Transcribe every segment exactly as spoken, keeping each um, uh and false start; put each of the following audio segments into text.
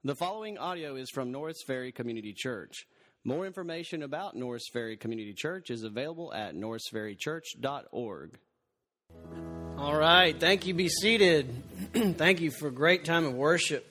The following audio is from Norris Ferry Community Church. More information about Norris Ferry Community Church is available at norris ferry church dot org. All right, thank you. Be seated. Thank you for a great time of worship.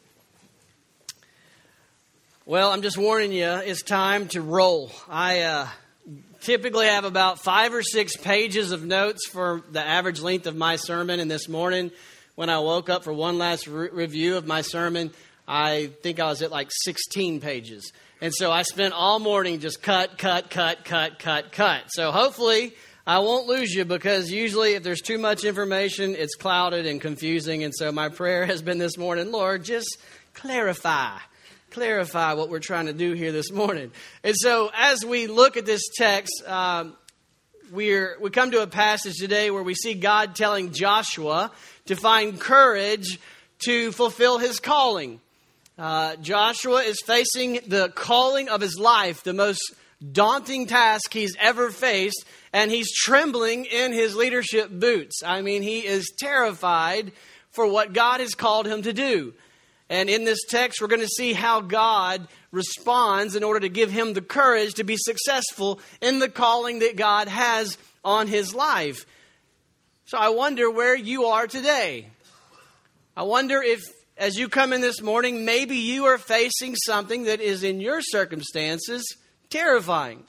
Well, I'm just warning you, it's time to roll. I uh, typically have about five or six pages of notes for the average length of my sermon, and this morning when I woke up for one last re- review of my sermon, I think I was at like sixteen pages. And so I spent all morning just cut, cut, cut, cut, cut, cut. So hopefully I won't lose you, because usually if there's too much information, it's clouded and confusing. And so my prayer has been this morning, Lord, just clarify, clarify what we're trying to do here this morning. And so as we look at this text, um, we're, we come to a passage today where we see God telling Joshua to find courage to fulfill his calling. Uh, Joshua is facing the calling of his life, the most daunting task he's ever faced, and he's trembling in his leadership boots. I mean, he is terrified for what God has called him to do. And in this text, we're going to see how God responds in order to give him the courage to be successful in the calling that God has on his life. So I wonder where you are today. I wonder if, as you come in this morning, maybe you are facing something that is in your circumstances terrifying.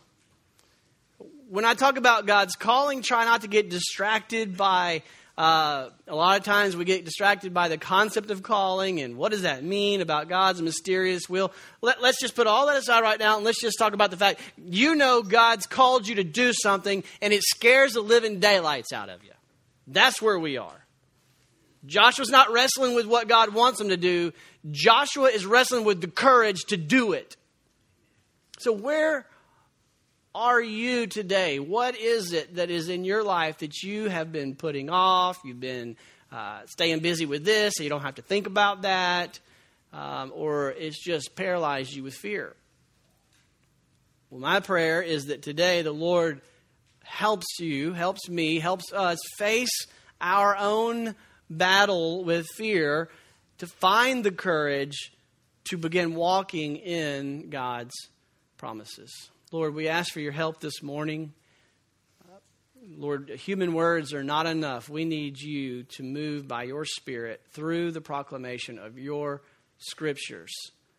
When I talk about God's calling, try not to get distracted by, uh, a lot of times we get distracted by the concept of calling and what does that mean about God's mysterious will. Let, let's just put all that aside right now and let's just talk about the fact, you know God's called you to do something and it scares the living daylights out of you. That's where we are. Joshua's not wrestling with what God wants him to do. Joshua is wrestling with the courage to do it. So where are you today? What is it that is in your life that you have been putting off? You've been uh, staying busy with this, so you don't have to think about that. Um, or it's just paralyzed you with fear. Well, my prayer is that today the Lord helps you, helps me, helps us face our own battle with fear, to find the courage to begin walking in God's promises. Lord, we ask for your help this morning. Uh, Lord, human words are not enough. We need you to move by your Spirit through the proclamation of your scriptures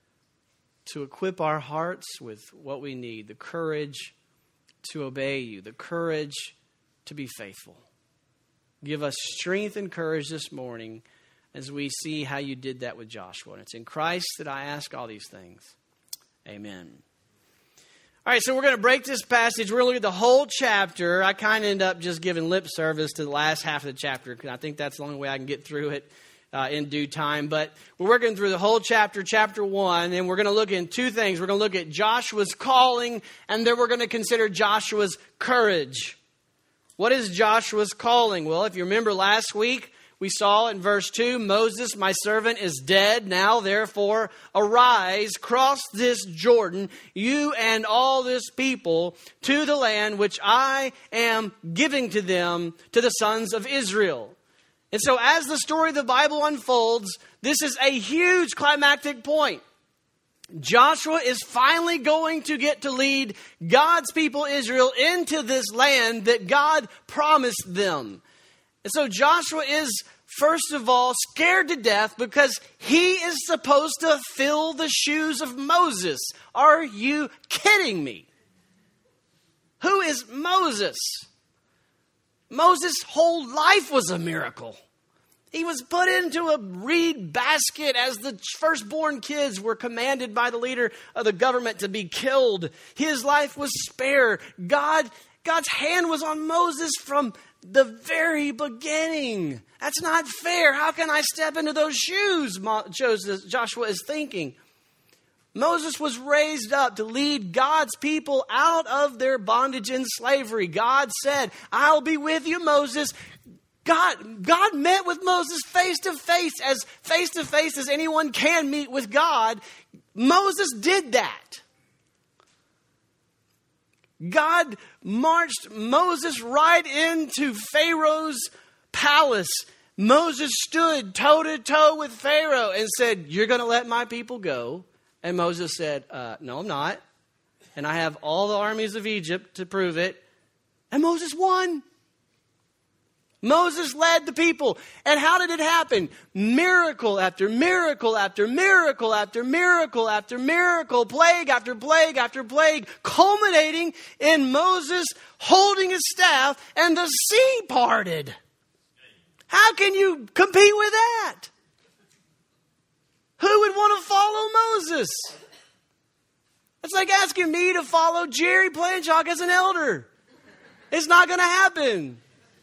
to equip our hearts with what we need, the courage to obey you, the courage to be faithful. Give us strength and courage this morning as we see how you did that with Joshua. And it's in Christ that I ask all these things. Amen. All right, so we're going to break this passage. We're going to look at the whole chapter. I kind of end up just giving lip service to the last half of the chapter, because I think that's the only way I can get through it uh, in due time. But we're working through the whole chapter, chapter one, and we're going to look in two things. We're going to look at Joshua's calling, and then we're going to consider Joshua's courage. What is Joshua's calling? Well, if you remember last week, we saw in verse two, Moses, my servant, is dead. Now, therefore, arise, cross this Jordan, you and all this people, to the land which I am giving to them, to the sons of Israel. And so as the story of the Bible unfolds, this is a huge climactic point. Joshua is finally going to get to lead God's people Israel into this land that God promised them. And so Joshua is, first of all, scared to death because he is supposed to fill the shoes of Moses. Are you kidding me? Who is Moses? Moses' whole life was a miracle. He was put into a reed basket as the firstborn kids were commanded by the leader of the government to be killed. His life was spared. God, God's hand was on Moses from the very beginning. That's not fair. How can I step into those shoes? Joshua is thinking. Moses was raised up to lead God's people out of their bondage and slavery. God said, I'll be with you, Moses. God, God met with Moses face to face, as face to face as anyone can meet with God. Moses did that. God marched Moses right into Pharaoh's palace Moses stood toe to toe with Pharaoh and said, you're going to let my people go? And Moses said, uh, no, I'm not. And I have all the armies of Egypt to prove it. And Moses won. Moses led the people. And how did it happen? Miracle after miracle after miracle after miracle after miracle, plague after plague after plague, culminating in Moses holding his staff and the sea parted. How can you compete with that? Who would want to follow Moses? It's like asking me to follow Jerry Planshock as an elder. It's not going to happen.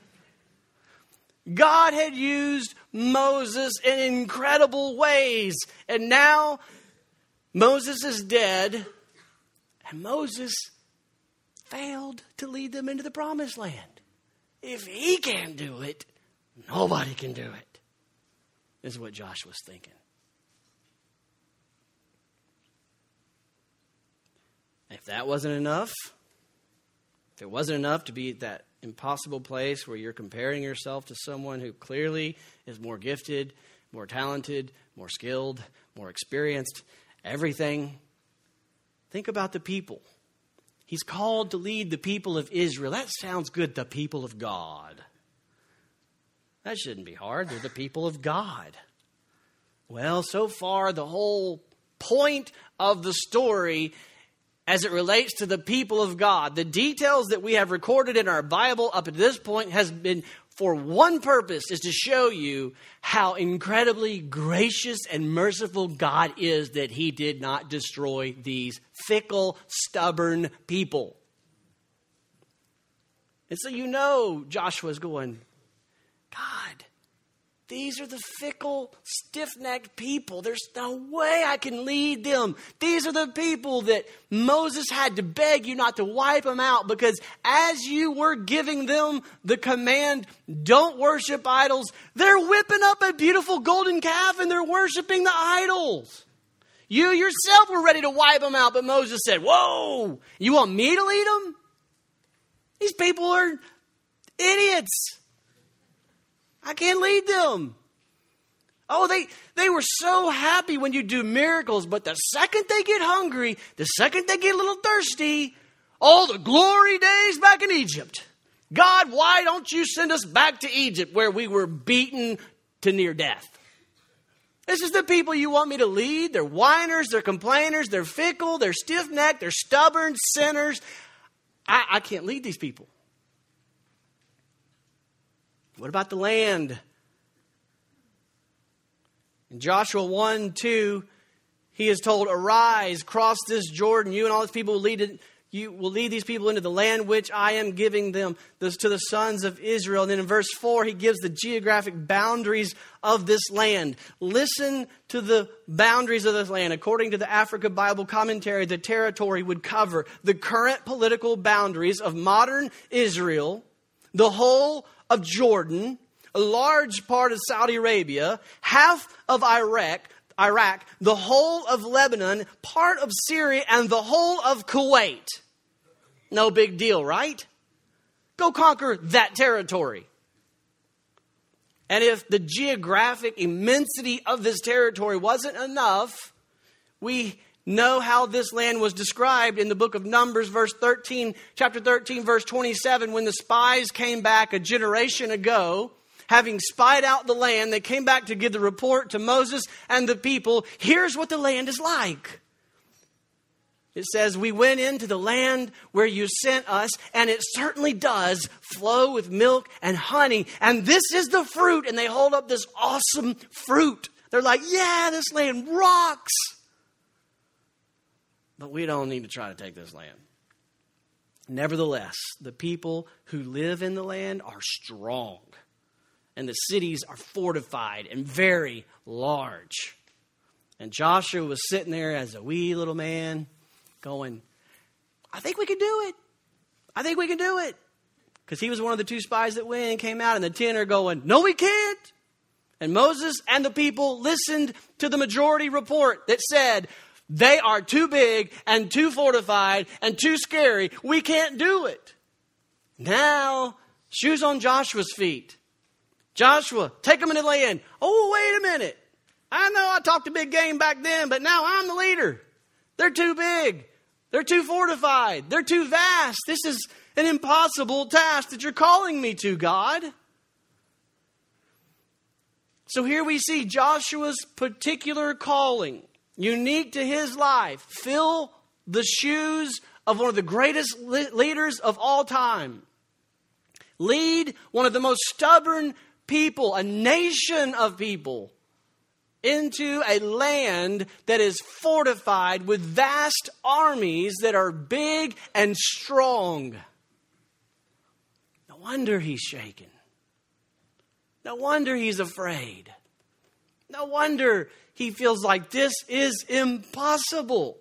God had used Moses in incredible ways. And now Moses is dead. And Moses failed to lead them into the promised land. If he can't do it, nobody can do it. This is what Joshua's thinking. If that wasn't enough, if it wasn't enough to be at that impossible place where you're comparing yourself to someone who clearly is more gifted, more talented, more skilled, more experienced, everything, think about the people. He's called to lead the people of Israel. That sounds good, the people of God. That shouldn't be hard. They're the people of God. Well, so far, the whole point of the story as it relates to the people of God, the details that we have recorded in our Bible up to this point has been for one purpose, is to show you how incredibly gracious and merciful God is that he did not destroy these fickle, stubborn people. And so you know Joshua's going, God, these are the fickle, stiff-necked people. There's no way I can lead them. These are the people that Moses had to beg you not to wipe them out, because as you were giving them the command, don't worship idols, they're whipping up a beautiful golden calf and they're worshiping the idols. You yourself were ready to wipe them out, but Moses said, whoa, you want me to lead them? These people are idiots. I can't lead them. Oh, they, they were so happy when you do miracles, but the second they get hungry, the second they get a little thirsty, all the glory days back in Egypt. God, why don't you send us back to Egypt where we were beaten to near death? This is the people you want me to lead. They're whiners, they're complainers, they're fickle, they're stiff-necked, they're stubborn, sinners. I, I can't lead these people. What about the land? In Joshua one two, he is told, arise, cross this Jordan. You and all these people will lead it, you will lead these people into the land which I am giving them, this to the sons of Israel. And then in verse four, he gives the geographic boundaries of this land. Listen to the boundaries of this land. According to the Africa Bible Commentary, the territory would cover the current political boundaries of modern Israel, the whole of Jordan, a large part of Saudi Arabia, half of Iraq, Iraq, the whole of Lebanon, part of Syria, and the whole of Kuwait. No big deal, right? Go conquer that territory. And if the geographic immensity of this territory wasn't enough, we know how this land was described in the book of Numbers, verse thirteen, chapter thirteen, verse twenty-seven. When the spies came back a generation ago, having spied out the land, they came back to give the report to Moses and the people. Here's what the land is like. It says, we went into the land where you sent us, and it certainly does flow with milk and honey. And this is the fruit. And they hold up this awesome fruit. They're like, yeah, this land rocks. But we don't need to try to take this land. Nevertheless, the people who live in the land are strong. And the cities are fortified and very large. And Joshua was sitting there as a wee little man going, I think we can do it. I think we can do it. Because he was one of the two spies that went and came out, and the ten are going, no, we can't. And Moses and the people listened to the majority report that said, they are too big and too fortified and too scary. We can't do it. Now, shoes on Joshua's feet. Joshua, take them into the land. Oh, wait a minute. I know I talked a big game back then, but now I'm the leader. They're too big. They're too fortified. They're too vast. This is an impossible task that you're calling me to, God. So here we see Joshua's particular calling, unique to his life. Fill the shoes of one of the greatest leaders of all time. Lead one of the most stubborn people, a nation of people, into a land that is fortified with vast armies that are big and strong. No wonder he's shaken. No wonder he's afraid. No wonder he feels like this is impossible.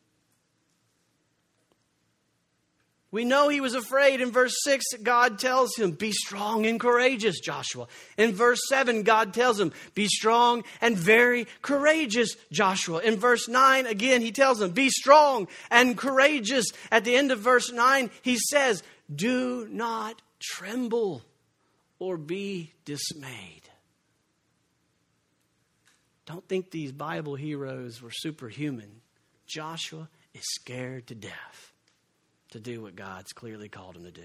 We know he was afraid. In verse six, God tells him, be strong and courageous, Joshua. In verse seven, God tells him, be strong and very courageous, Joshua. In verse nine, again, he tells him, be strong and courageous. At the end of verse nine, he says, do not tremble or be dismayed. Don't think these Bible heroes were superhuman. Joshua is scared to death to do what God's clearly called him to do.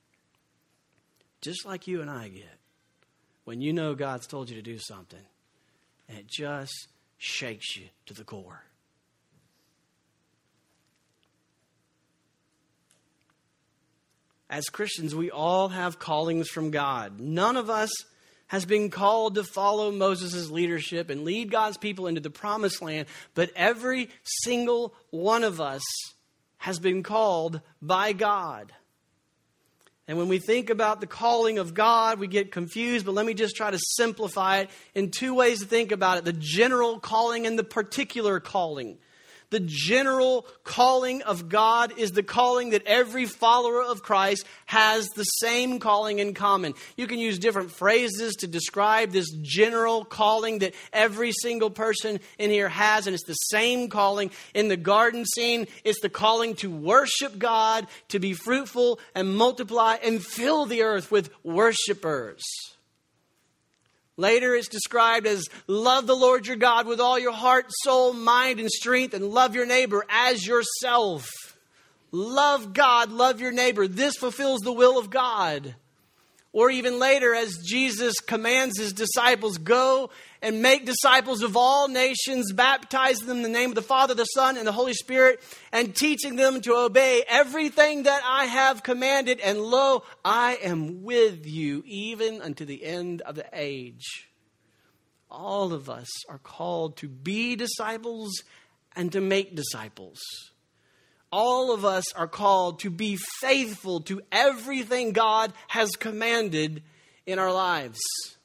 Just like you and I get when you know God's told you to do something and it just shakes you to the core. As Christians, we all have callings from God. None of us has been called to follow Moses' leadership and lead God's people into the promised land, but every single one of us has been called by God. And when we think about the calling of God, we get confused, but let me just try to simplify it in two ways to think about it. The general calling and the particular calling. The general calling of God is the calling that every follower of Christ has the same calling in common. You can use different phrases to describe this general calling that every single person in here has, and it's the same calling. In the garden scene, it's the calling to worship God, to be fruitful and multiply and fill the earth with worshipers. Later, it's described as love the Lord your God with all your heart, soul, mind, and strength, and love your neighbor as yourself. Love God, love your neighbor. This fulfills the will of God. Or even later, as Jesus commands his disciples, go and make disciples of all nations, baptizing them in the name of the Father, the Son, and the Holy Spirit, and teaching them to obey everything that I have commanded. And lo, I am with you even unto the end of the age. All of us are called to be disciples and to make disciples. All of us are called to be faithful to everything God has commanded in our lives.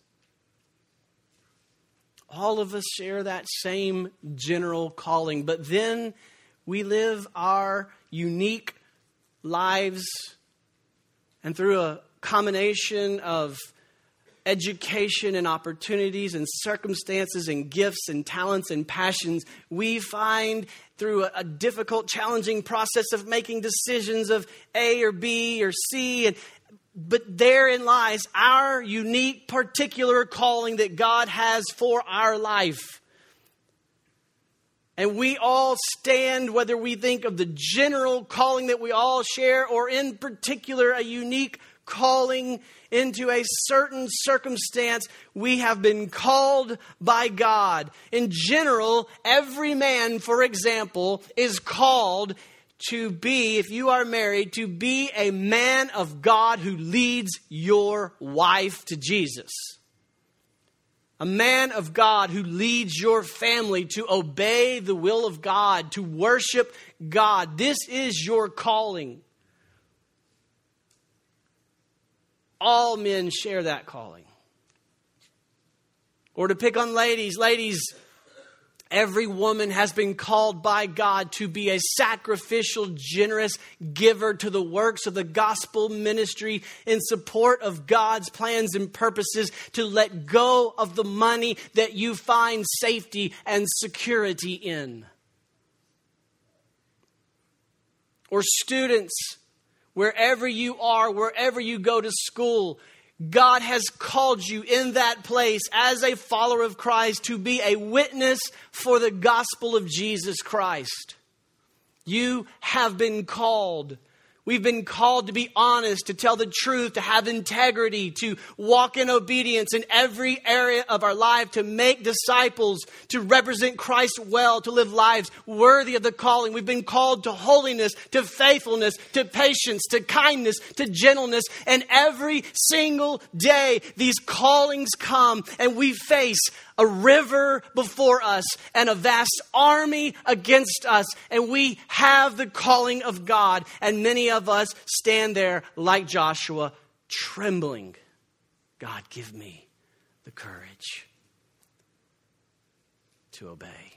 All of us share that same general calling, but then we live our unique lives, and through a combination of education and opportunities and circumstances and gifts and talents and passions, we find through a, a difficult, challenging process of making decisions of A or B or C, and but therein lies our unique, particular calling that God has for our life. And we all stand, whether we think of the general calling that we all share, or in particular a unique calling into a certain circumstance. We have been called by God. In general, every man, for example, is called to be, if you are married, to be a man of God who leads your wife to Jesus. A man of God who leads your family to obey the will of God, to worship God. This is your calling. All men share that calling. Or to pick on ladies, ladies, every woman has been called by God to be a sacrificial, generous giver to the works of the gospel ministry in support of God's plans and purposes, to let go of the money that you find safety and security in. Or students, wherever you are, wherever you go to school, God has called you in that place as a follower of Christ to be a witness for the gospel of Jesus Christ. You have been called. We've been called to be honest, to tell the truth, to have integrity, to walk in obedience in every area of our life, to make disciples, to represent Christ well, to live lives worthy of the calling. We've been called to holiness, to faithfulness, to patience, to kindness, to gentleness. And every single day, these callings come and we face a river before us and a vast army against us. And we have the calling of God. And many of us stand there like Joshua, trembling. God, give me the courage to obey.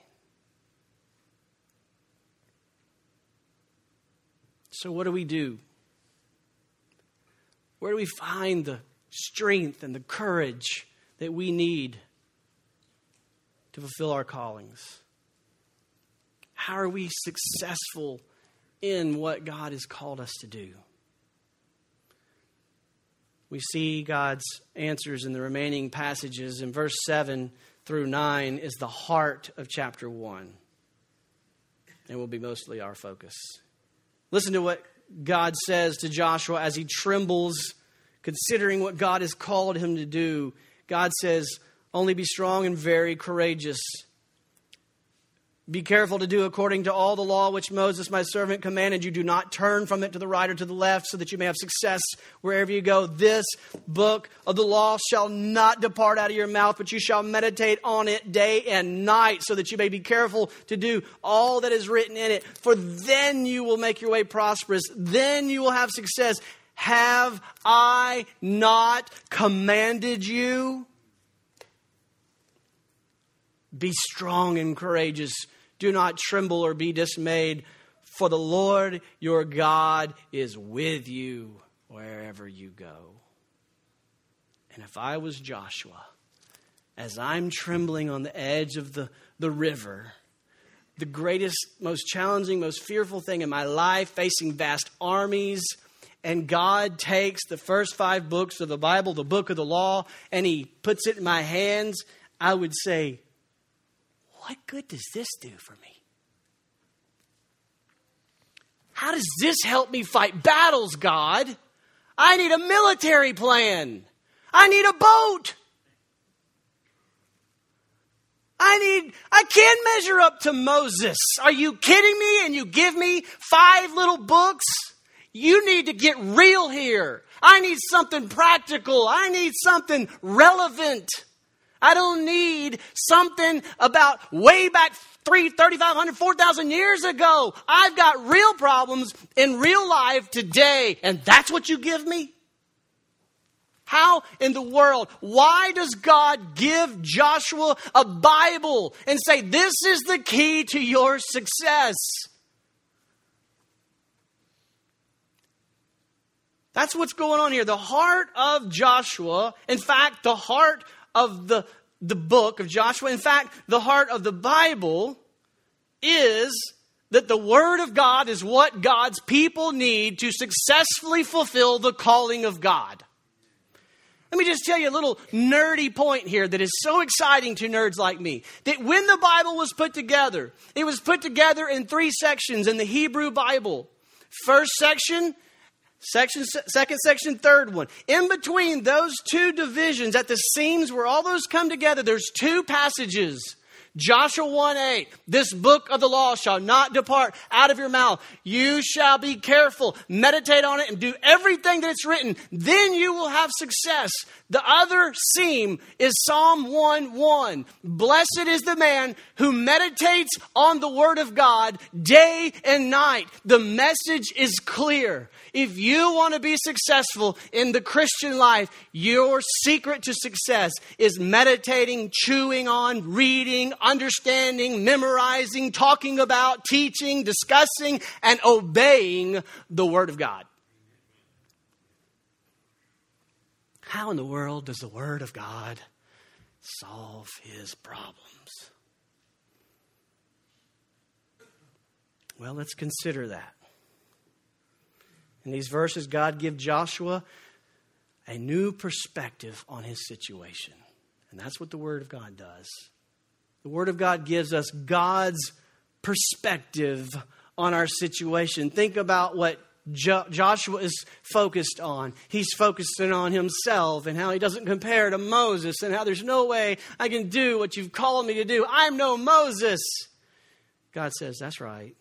So what do we do? Where do we find the strength and the courage that we need to fulfill our callings? How are we successful in what God has called us to do? We see God's answers in the remaining passages. In verse seven through nine is the heart of chapter one, and will be mostly our focus. Listen to what God says to Joshua as he trembles, considering what God has called him to do. God says, "Only be strong and very courageous. Be careful to do according to all the law which Moses, my servant, commanded you. Do not turn from it to the right or to the left, so that you may have success wherever you go. This book of the law shall not depart out of your mouth, but you shall meditate on it day and night, so that you may be careful to do all that is written in it. For then you will make your way prosperous. Then you will have success. Have I not commanded you? Be strong and courageous. Do not tremble or be dismayed, for the Lord your God is with you wherever you go." And if I was Joshua, as I'm trembling on the edge of the, the river, the greatest, most challenging, most fearful thing in my life, facing vast armies, and God takes the first five books of the Bible, the book of the law, and He puts it in my hands, I would say, what good does this do for me? How does this help me fight battles, God? I need a military plan. I need a boat. I need, I can't measure up to Moses. Are you kidding me? And you give me five little books? You need to get real here. I need something practical. I need something relevant. I don't need something about way back three, thirty-five hundred, four thousand years ago. I've got real problems in real life today. And that's what you give me? How in the world? Why does God give Joshua a Bible and say, this is the key to your success? That's what's going on here. The heart of Joshua, in fact, the heart of the, the book of Joshua, in fact, the heart of the Bible is that the Word of God is what God's people need to successfully fulfill the calling of God. Let me just tell you a little nerdy point here that is so exciting to nerds like me. That when the Bible was put together, it was put together in three sections in the Hebrew Bible. First section, Section, second section, third one. In between those two divisions, at the seams where all those come together, there's two passages. Joshua one eight, this book of the law shall not depart out of your mouth. You shall be careful, meditate on it, and do everything that it's written. Then you will have success. The other seam is Psalm one one. Blessed is the man who meditates on the word of God day and night. The message is clear. If you want to be successful in the Christian life, your secret to success is meditating, chewing on, reading, understanding, memorizing, talking about, teaching, discussing, and obeying the Word of God. How in the world does the Word of God solve His problems? Well, let's consider that. In these verses, God gives Joshua a new perspective on his situation. And that's what the Word of God does. The Word of God gives us God's perspective on our situation. Think about what Jo- Joshua is focused on. He's focusing on himself and how he doesn't compare to Moses and how there's no way I can do what you've called me to do. I'm no Moses. God says, that's right.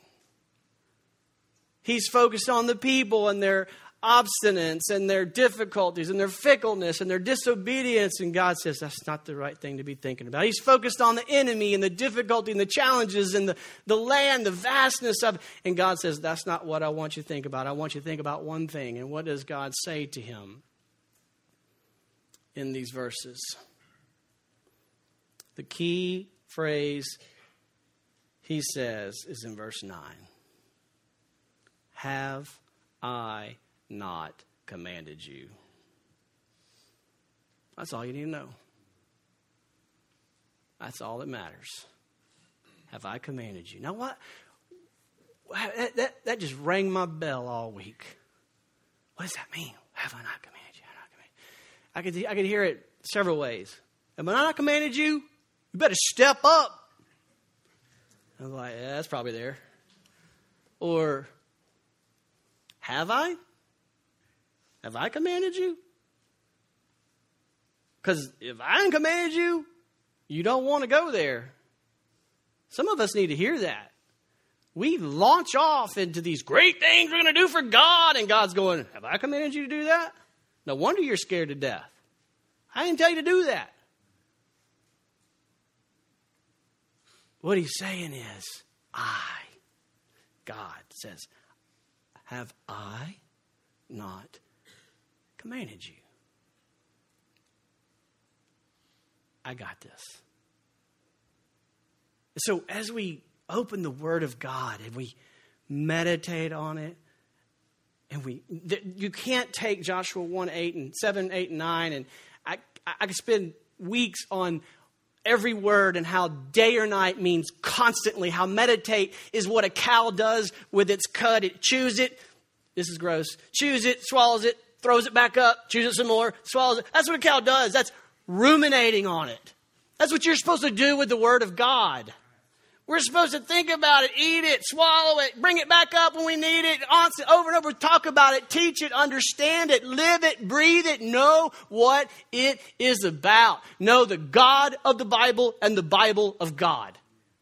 He's focused on the people and their obstinance and their difficulties and their fickleness and their disobedience. And God says, that's not the right thing to be thinking about. He's focused on the enemy and the difficulty and the challenges and the, the land, the vastness of it. And God says, that's not what I want you to think about. I want you to think about one thing. And what does God say to him in these verses? The key phrase he says is in verse nine. Have I not commanded you? That's all you need to know. That's all that matters. Have I commanded you? Now what? That, that, that just rang my bell all week. What does that mean? Have I not commanded you? Have I not commanded you? I could, I could hear it several ways. Have I not commanded you? You better step up. I was like, yeah, that's probably there. Or, have I? Have I commanded you? Because if I ain't commanded you, you don't want to go there. Some of us need to hear that. We launch off into these great things we're going to do for God, and God's going, have I commanded you to do that? No wonder you're scared to death. I didn't tell you to do that. What he's saying is, I, God says, have I not commanded you? I got this. So as we open the Word of God and we meditate on it, and we, th- you can't take Joshua one, eight, and seven, eight, and nine, and I, I could spend weeks on every word and how day or night means constantly. How meditate is what a cow does with its cud. It chews it. This is gross. Chews it, swallows it, throws it back up, chews it some more, swallows it. That's what a cow does. That's ruminating on it. That's what you're supposed to do with the Word of God. We're supposed to think about it, eat it, swallow it, bring it back up when we need it, over and over, talk about it, teach it, understand it, live it, breathe it, know what it is about. Know the God of the Bible and the Bible of God.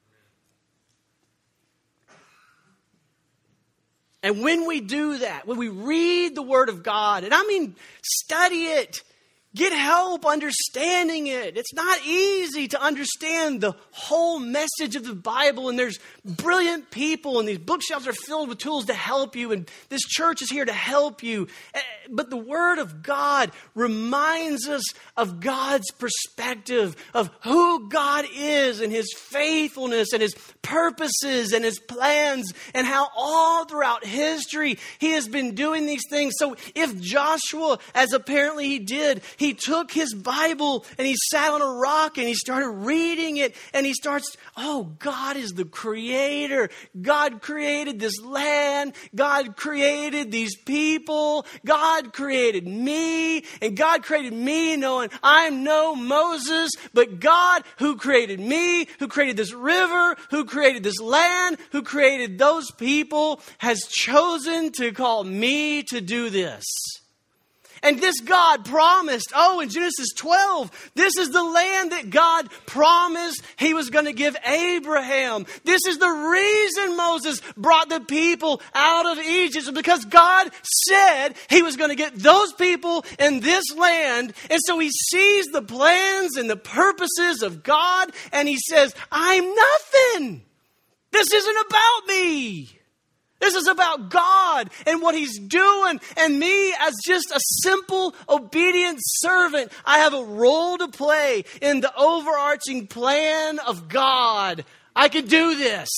And when we do that, when we read the Word of God, and I mean study it, get help understanding it. It's not easy to understand the whole message of the Bible, and there's brilliant people, and these bookshelves are filled with tools to help you, and this church is here to help you. But the Word of God reminds us of God's perspective, of who God is and His faithfulness and His purposes and His plans, and how all throughout history He has been doing these things. So if Joshua, as apparently he did, he took his Bible and he sat on a rock and he started reading it, and he starts, oh, God is the creator. God created this land. God created these people. God created me, and God created me knowing I'm no Moses, but God who created me, who created this river, who created this land, who created those people, has chosen to call me to do this. And this God promised, oh, in Genesis twelve, this is the land that God promised He was going to give Abraham. This is the reason Moses brought the people out of Egypt, because God said He was going to get those people in this land. And so He sees the plans and the purposes of God, and He says, I'm nothing. This isn't about me. This is about God and what He's doing, and me as just a simple, obedient servant. I have a role to play in the overarching plan of God. I can do this.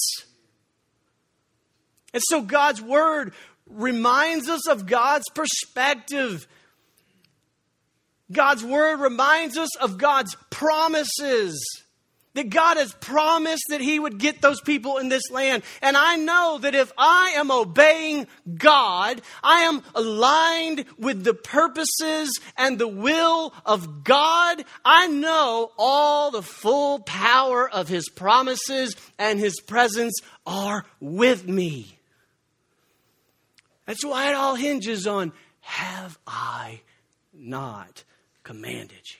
And so God's Word reminds us of God's perspective. God's Word reminds us of God's promises. that God has promised that he would get those people in this land. And I know that if I am obeying God, I am aligned with the purposes and the will of God. I know all the full power of his promises and his presence are with me. That's why it all hinges on, have I not commanded you?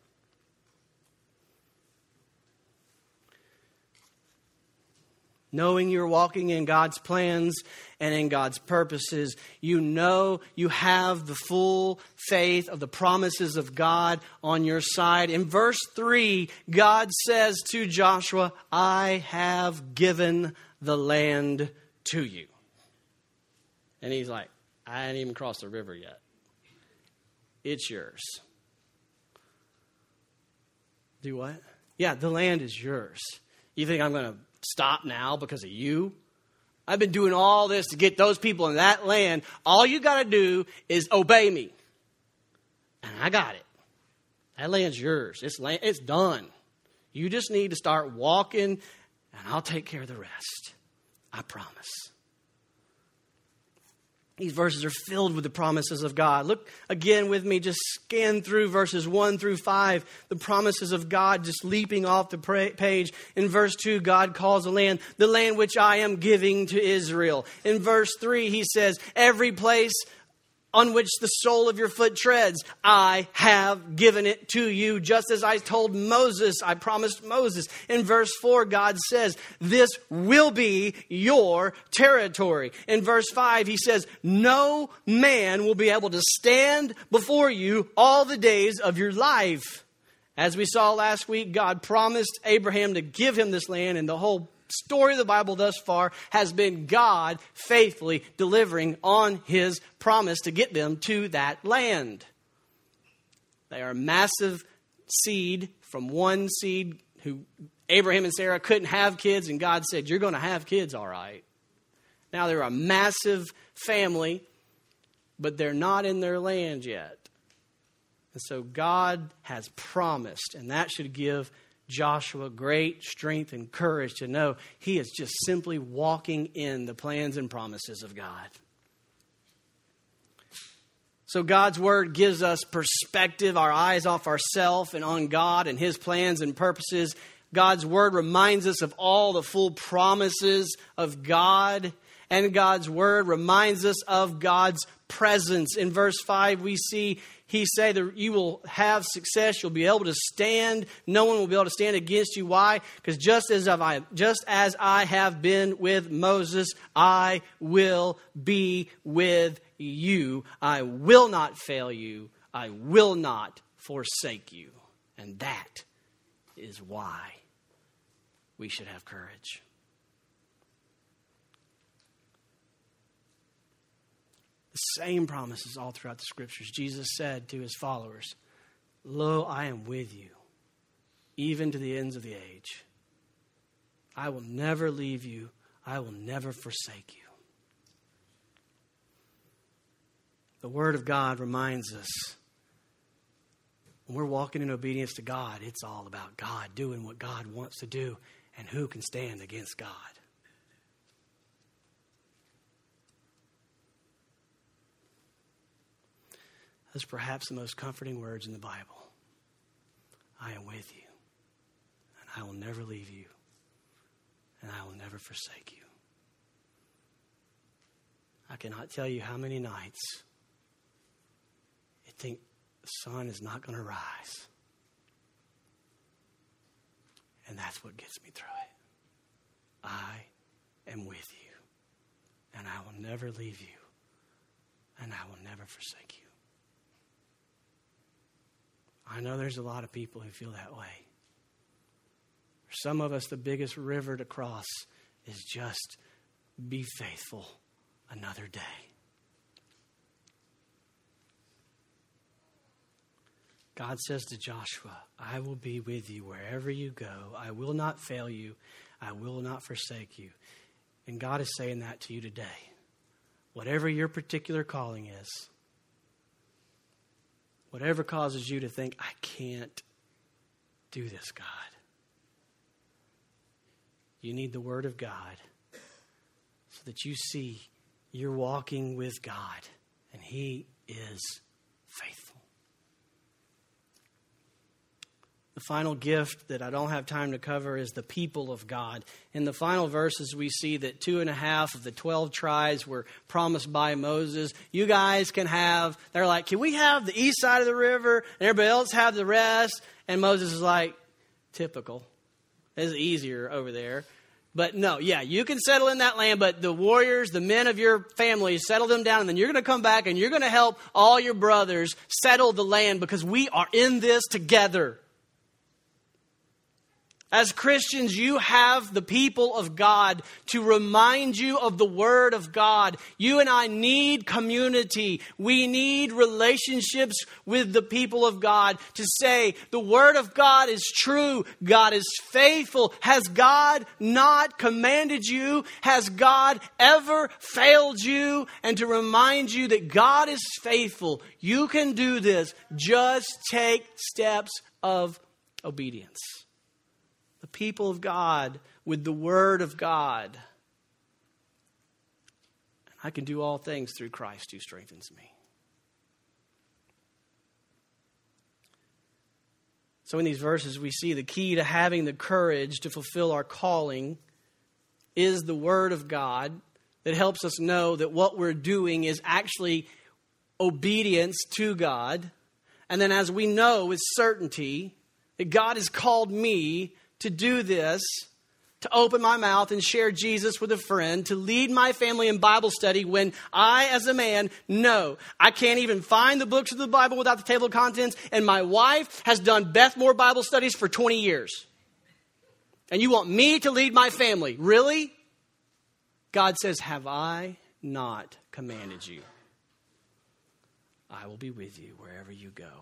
Knowing you're walking in God's plans and in God's purposes, you know you have the full faith of the promises of God on your side. In verse three, God says to Joshua, I have given the land to you. And he's like, I ain't even crossed the river yet. It's yours. Do what? Yeah, the land is yours. You think I'm going to stop now because of you? I've been doing all this to get those people in that land. All you got to do is obey me. And I got it. That land's yours. It's land, it's done. You just need to start walking, and I'll take care of the rest. I promise. These verses are filled with the promises of God. Look again with me, just scan through verses one through five. The promises of God just leaping off the page. In verse two, God calls the land, the land which I am giving to Israel. In verse three, he says, every place on which the sole of your foot treads, I have given it to you, just as I told Moses, I promised Moses. In verse four, God says, this will be your territory. In verse five, he says, no man will be able to stand before you all the days of your life. As we saw last week, God promised Abraham to give him this land, and the whole story of the Bible thus far has been God faithfully delivering on his promise to get them to that land. They are a massive seed from one seed who Abraham and Sarah couldn't have kids, and God said, you're going to have kids, all right. Now they're a massive family, but they're not in their land yet. And so God has promised, and that should give Joshua great strength and courage to know he is just simply walking in the plans and promises of God. So God's word gives us perspective, our eyes off ourselves and on God and his plans and purposes. God's word reminds us of all the full promises of God. And God's word reminds us of God's presence. In verse five, we see he say that you will have success. You'll be able to stand. No one will be able to stand against you. Why? Because just as I, just as I have been with Moses, I will be with you. I will not fail you. I will not forsake you. And that is why we should have courage. The same promises all throughout the scriptures. Jesus said to his followers, lo, I am with you, even to the ends of the age. I will never leave you. I will never forsake you. The word of God reminds us when we're walking in obedience to God, it's all about God doing what God wants to do, and who can stand against God. That's perhaps the most comforting words in the Bible. I am with you, and I will never leave you, and I will never forsake you. I cannot tell you how many nights you think the sun is not going to rise. And that's what gets me through it. I am with you, and I will never leave you, and I will never forsake you. I know there's a lot of people who feel that way. For some of us, the biggest river to cross is just be faithful another day. God says to Joshua, I will be with you wherever you go. I will not fail you. I will not forsake you. And God is saying that to you today. Whatever your particular calling is, whatever causes you to think, I can't do this, God, You need the Word of God so that you see you're walking with God and He is faithful. The final gift that I don't have time to cover is the people of God. In the final verses, we see that two and a half of the twelve tribes were promised by Moses. You guys can have, they're like, can we have the east side of the river and everybody else have the rest? And Moses is like, typical. It's easier over there. But no, yeah, you can settle in that land, but the warriors, the men of your family, settle them down, and then you're going to come back and you're going to help all your brothers settle the land because we are in this together. As Christians, you have the people of God to remind you of the Word of God. You and I need community. We need relationships with the people of God to say the Word of God is true. God is faithful. Has God not commanded you? Has God ever failed you? And to remind you that God is faithful. You can do this. Just take steps of obedience. The people of God with the Word of God. I can do all things through Christ who strengthens me. So in these verses, we see the key to having the courage to fulfill our calling is the Word of God that helps us know that what we're doing is actually obedience to God. And then as we know with certainty that God has called me to do this, to open my mouth and share Jesus with a friend, to lead my family in Bible study when I, as a man, know I can't even find the books of the Bible without the table of contents, and my wife has done Bethmore Bible studies for twenty years. And you want me to lead my family? Really? God says, have I not commanded you? I will be with you wherever you go.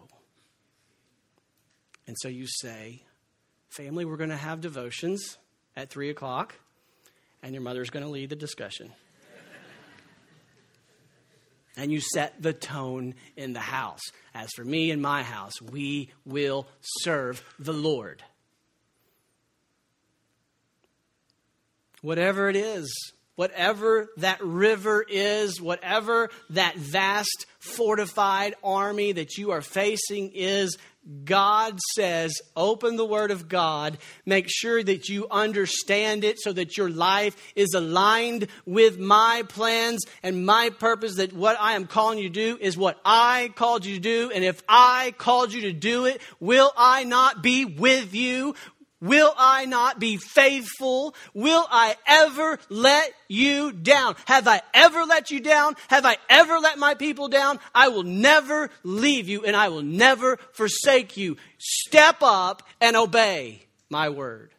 And so you say, family, we're going to have devotions at three o'clock, and your mother's going to lead the discussion. And you set the tone in the house. As for me and my house, we will serve the Lord. Whatever it is, whatever that river is, whatever that vast fortified army that you are facing is, God says, open the Word of God. Make sure that you understand it so that your life is aligned with my plans and my purpose, that what I am calling you to do is what I called you to do. And if I called you to do it, will I not be with you? Will I not be faithful? Will I ever let you down? Have I ever let you down? Have I ever let my people down? I will never leave you and I will never forsake you. Step up and obey my word.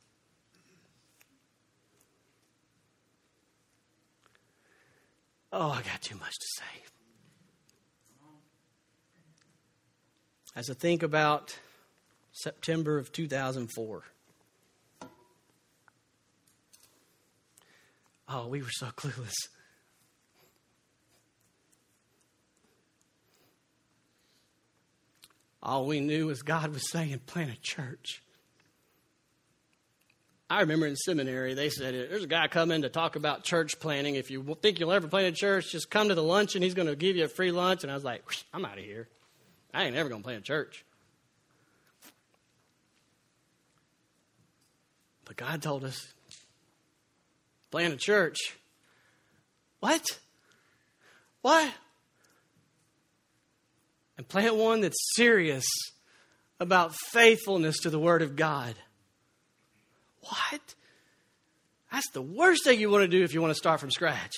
Oh, I got too much to say. As I think about September of two thousand four. Oh, we were so clueless. All we knew was God was saying, plant a church. I remember in seminary, they said, there's a guy coming to talk about church planting. If you think you'll ever plant a church, just come to the luncheon. He's going to give you a free lunch. And I was like, I'm out of here. I ain't ever going to plant a church. But God told us, plant a church. What? What? And plant one that's serious about faithfulness to the Word of God. What? That's the worst thing you want to do if you want to start from scratch.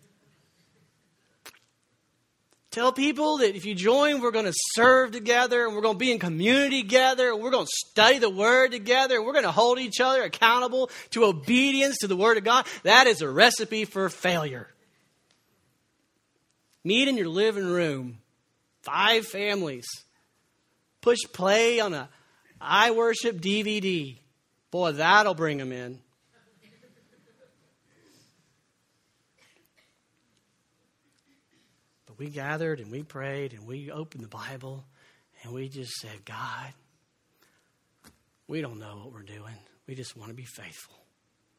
Tell people that if you join, we're going to serve together and we're going to be in community together and we're going to study the Word together and we're going to hold each other accountable to obedience to the Word of God. That is a recipe for failure. Meet in your living room. Five families. Push play on a I Worship D V D. Boy, that'll bring them in. We gathered and we prayed and we opened the Bible and we just said, God, we don't know what we're doing. We just want to be faithful.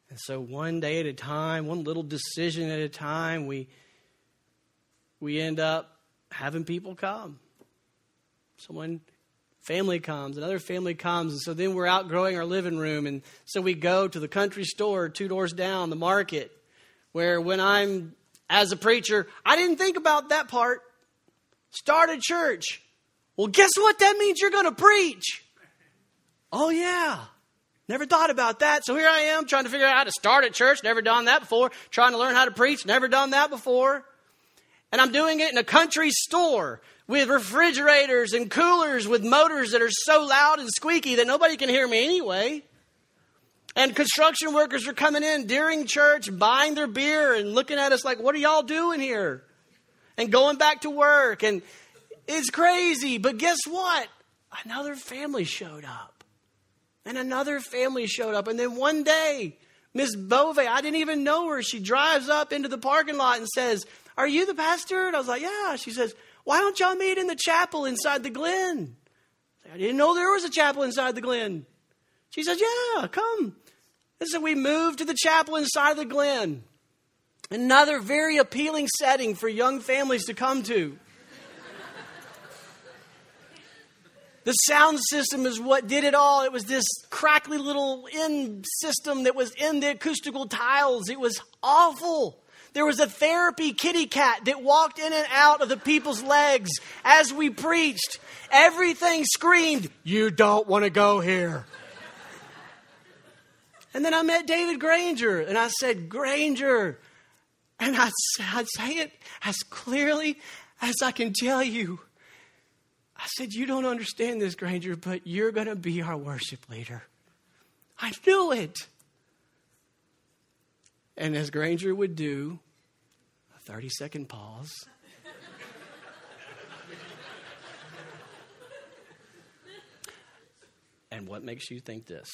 And so one day at a time, one little decision at a time, we we end up having people come. Someone, family comes, another family comes, and so then we're outgrowing our living room, and so we go to the country store two doors down, the market, where when I'm, as a preacher, I didn't think about that part. Start a church. Well, guess what? That means you're going to preach. Oh, yeah. Never thought about that. So here I am trying to figure out how to start a church. Never done that before. Trying to learn how to preach. Never done that before. And I'm doing it in a country store with refrigerators and coolers with motors that are so loud and squeaky that nobody can hear me anyway. And construction workers are coming in during church, buying their beer and looking at us like, what are y'all doing here? And going back to work. And it's crazy. But guess what? Another family showed up. And another family showed up. And then one day, Miss Bove, I didn't even know her. She drives up into the parking lot and says, are you the pastor? And I was like, yeah. She says, why don't y'all meet in the chapel inside the Glen? I didn't know there was a chapel inside the Glen. She says, yeah, come. And so we moved to the chapel inside the Glen. Another very appealing setting for young families to come to. The sound system is what did it all. It was this crackly little end system that was in the acoustical tiles. It was awful. There was a therapy kitty cat that walked in and out of the people's legs as we preached. Everything screamed, you don't want to go here. And then I met David Granger, and I said, Granger, and I'd, I'd say it as clearly as I can tell you. I said, you don't understand this, Granger, but you're going to be our worship leader. I knew it. And as Granger would do, a thirty-second pause. And what makes you think this?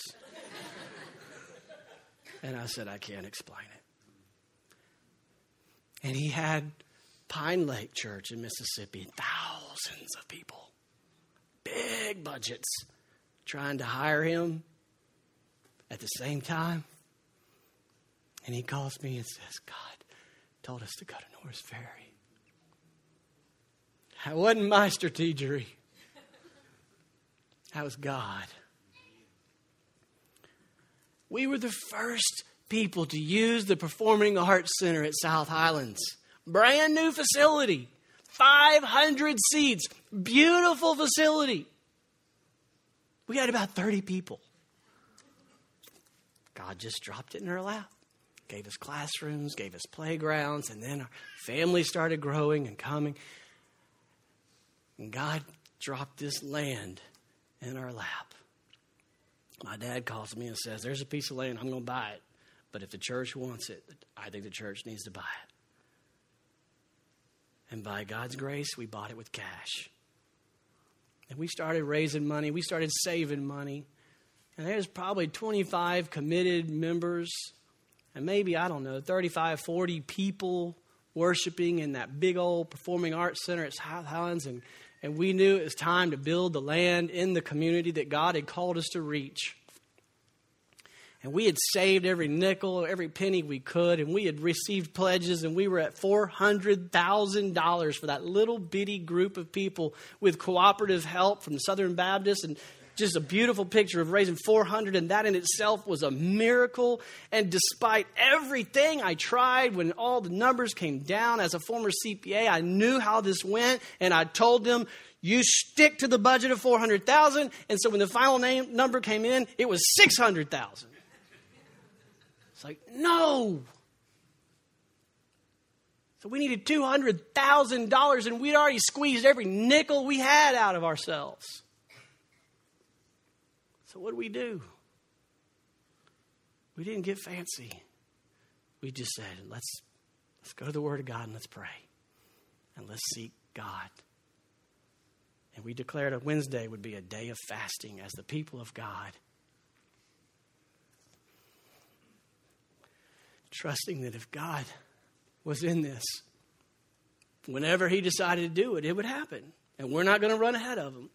And I said, I can't explain it. And he had Pine Lake Church in Mississippi, thousands of people, big budgets, trying to hire him at the same time. And he calls me and says, God told us to go to Norris Ferry. That wasn't my strategery. That was God. We were the first people to use the Performing Arts Center at South Highlands. Brand new facility. five hundred seats. Beautiful facility. We had about thirty people. God just dropped it in our lap. Gave us classrooms, gave us playgrounds, and then our family started growing and coming. And God dropped this land in our lap. My dad calls me and says, there's a piece of land, I'm going to buy it. But if the church wants it, I think the church needs to buy it. And by God's grace, we bought it with cash. And we started raising money. We started saving money. And there's probably twenty-five committed members. And maybe, I don't know, thirty-five, forty people worshiping in that big old Performing Arts Center at South Highlands. And, and we knew it was time to build the land in the community that God had called us to reach. And we had saved every nickel, every penny we could. And we had received pledges. And we were at four hundred thousand dollars for that little bitty group of people with cooperative help from the Southern Baptists. And just a beautiful picture of raising four hundred. And that in itself was a miracle. And despite everything I tried, when all the numbers came down as a former C P A, I knew how this went. And I told them, you stick to the budget of four hundred thousand dollars. And so when the final name, number came in, it was six hundred thousand dollars. It's like, no. So we needed two hundred thousand dollars, and we'd already squeezed every nickel we had out of ourselves. So what do we do? We didn't get fancy. We just said, let's, let's go to the Word of God and let's pray. And let's seek God. And we declared a Wednesday would be a day of fasting as the people of God. Trusting that if God was in this, whenever He decided to do it, it would happen. And we're not going to run ahead of Him.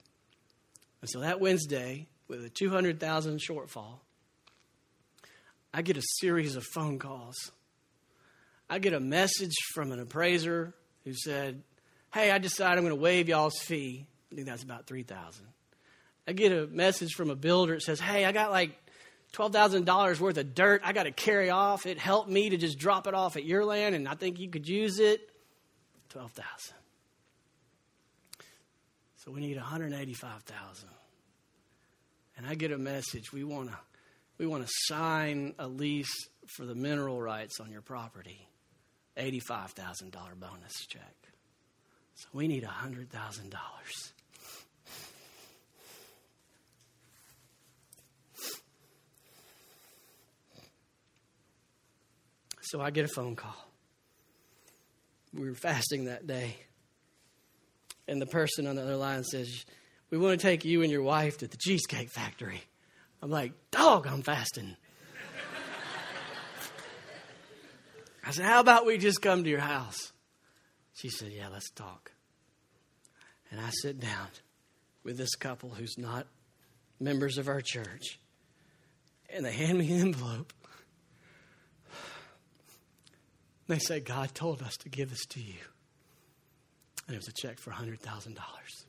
And so that Wednesday, with a two hundred thousand dollars shortfall, I get a series of phone calls. I get a message from an appraiser who said, hey, I decided I'm going to waive y'all's fee. I think that's about three thousand dollars. I get a message from a builder that says, hey, I got like twelve thousand dollars worth of dirt I got to carry off. It helped me to just drop it off at your land, and I think you could use it. twelve thousand dollars. So we need one hundred eighty-five thousand dollars. And I get a message, we want to we want to sign a lease for the mineral rights on your property. eighty-five thousand dollars bonus check. So we need one hundred thousand dollars. So I get a phone call. We were fasting that day. And the person on the other line says, we want to take you and your wife to the Cheesecake Factory. I'm like, dog, I'm fasting. I said, how about we just come to your house? She said, yeah, let's talk. And I sit down with this couple who's not members of our church. And they hand me an envelope. They say, God told us to give this to you. And it was a check for one hundred thousand dollars.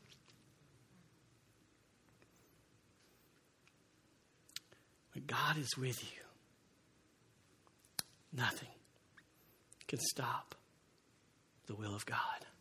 When God is with you, nothing can stop the will of God.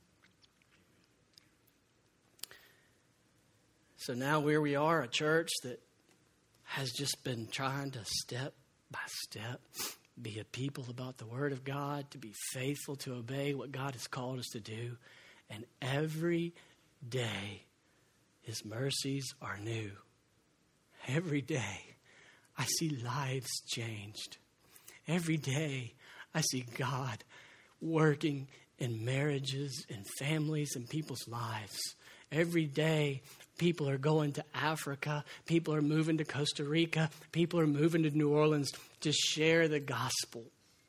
So now where we are, a church that has just been trying to step by step be a people about the Word of God, to be faithful to obey what God has called us to do. And every day, His mercies are new. Every day, I see lives changed. Every day, I see God working in marriages and families and people's lives. Every day, people are going to Africa. People are moving to Costa Rica. People are moving to New Orleans to share the gospel.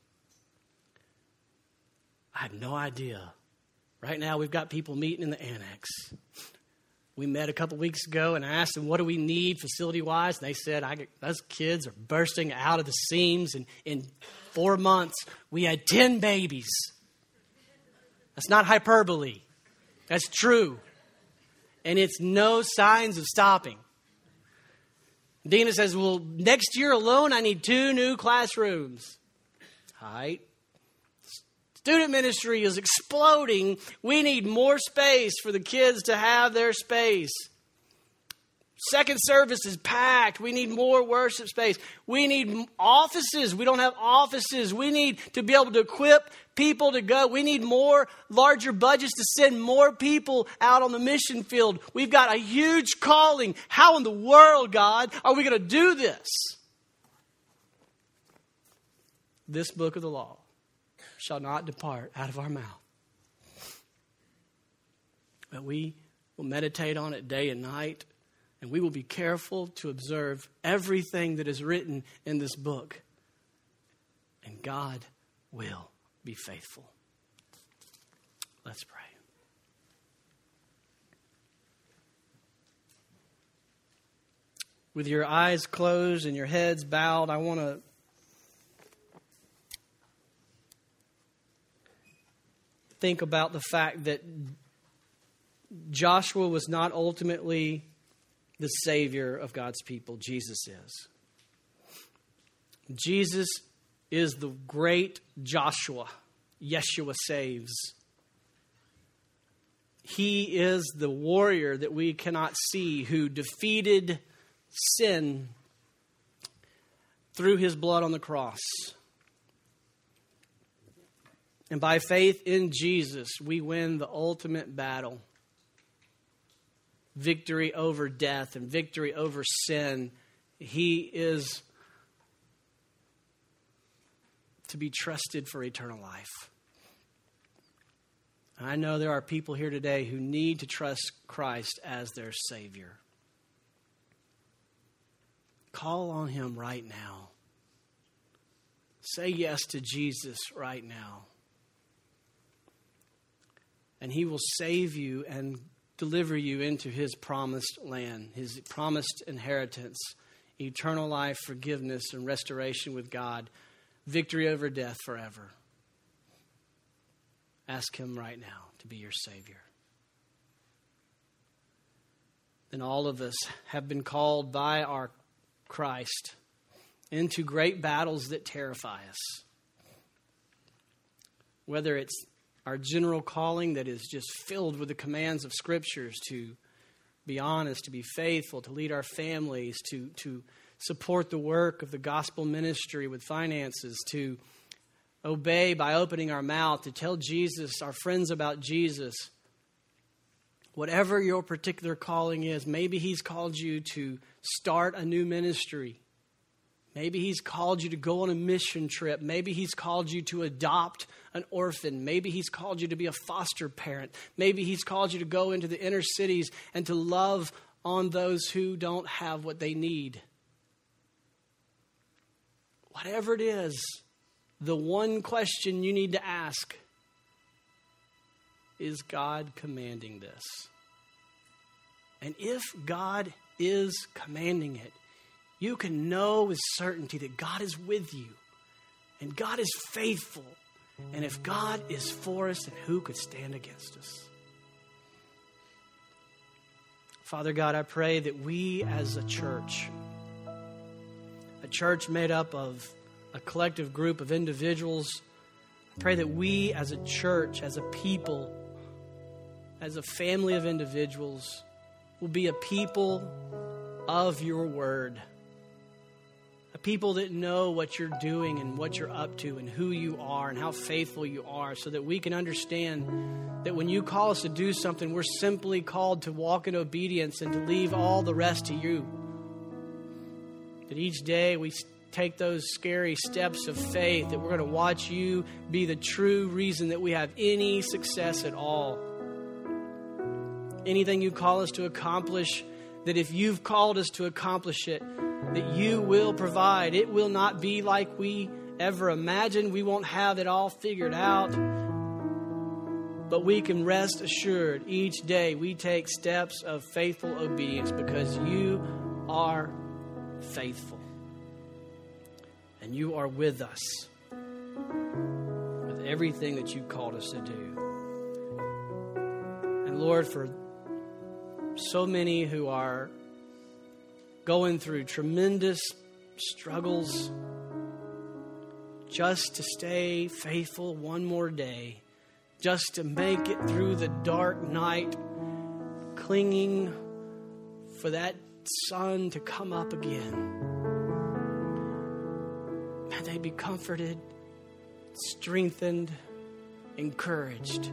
I have no idea. Right now, we've got people meeting in the annex. We met a couple weeks ago and I asked them, what do we need facility-wise? And they said, I, those kids are bursting out of the seams. And in four months, we had ten babies. That's not hyperbole. That's true. And it's no signs of stopping. Dina says, well, next year alone, I need two new classrooms. All right. Student ministry is exploding. We need more space for the kids to have their space. Second service is packed. We need more worship space. We need offices. We don't have offices. We need to be able to equip people to go. We need more larger budgets to send more people out on the mission field. We've got a huge calling. How in the world, God, are we going to do this? This book of the law shall not depart out of our mouth, but we will meditate on it day and night. And we will be careful to observe everything that is written in this book. And God will be faithful. Let's pray. With your eyes closed and your heads bowed, I want to think about the fact that Joshua was not ultimately the Savior of God's people. Jesus is. Jesus is the great Joshua. Yeshua saves. He is the warrior that we cannot see who defeated sin through His blood on the cross. And by faith in Jesus, we win the ultimate battle. Victory over death and victory over sin. He is to be trusted for eternal life. And I know there are people here today who need to trust Christ as their Savior. Call on Him right now. Say yes to Jesus right now. And He will save you and deliver you into His promised land, His promised inheritance, eternal life, forgiveness, and restoration with God, victory over death forever. Ask him right now to be your Savior. Then all of us have been called by our Christ into great battles that terrify us. Whether it's our general calling that is just filled with the commands of Scriptures to be honest, to be faithful, to lead our families, to, to support the work of the gospel ministry with finances, to obey by opening our mouth, to tell Jesus, our friends about Jesus. Whatever your particular calling is, maybe he's called you to start a new ministry. Maybe he's called you to go on a mission trip. Maybe he's called you to adopt an orphan. Maybe he's called you to be a foster parent. Maybe he's called you to go into the inner cities and to love on those who don't have what they need. Whatever it is, the one question you need to ask is God commanding this? And if God is commanding it, you can know with certainty that God is with you and God is faithful. And if God is for us, then who could stand against us? Father God, I pray that we as a church, a church made up of a collective group of individuals, I pray that we as a church, as a people, as a family of individuals, will be a people of your word. A people that know what you're doing and what you're up to and who you are and how faithful you are, so that we can understand that when you call us to do something, we're simply called to walk in obedience and to leave all the rest to you. That each day we take those scary steps of faith, that we're going to watch you be the true reason that we have any success at all. Anything you call us to accomplish, that if you've called us to accomplish it, that you will provide. It will not be like we ever imagined. We won't have it all figured out. But we can rest assured each day we take steps of faithful obedience because you are faithful. And you are with us with everything that you've called us to do. And Lord, for so many who are going through tremendous struggles just to stay faithful one more day, just to make it through the dark night, clinging for that sun to come up again. May they be comforted, strengthened, encouraged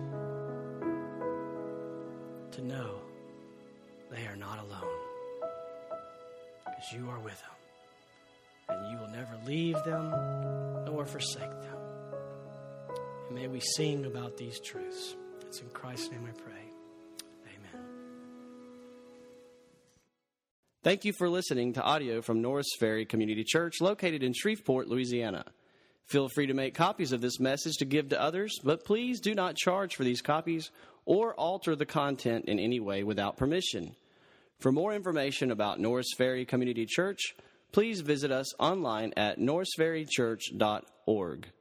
to know they are not alone. Because you are with them. And you will never leave them nor forsake them. And may we sing about these truths. It's in Christ's name I pray. Amen. Thank you for listening to audio from Norris Ferry Community Church, located in Shreveport, Louisiana. Feel free to make copies of this message to give to others, but please do not charge for these copies or alter the content in any way without permission. For more information about Norris Ferry Community Church, please visit us online at norris ferry church dot org.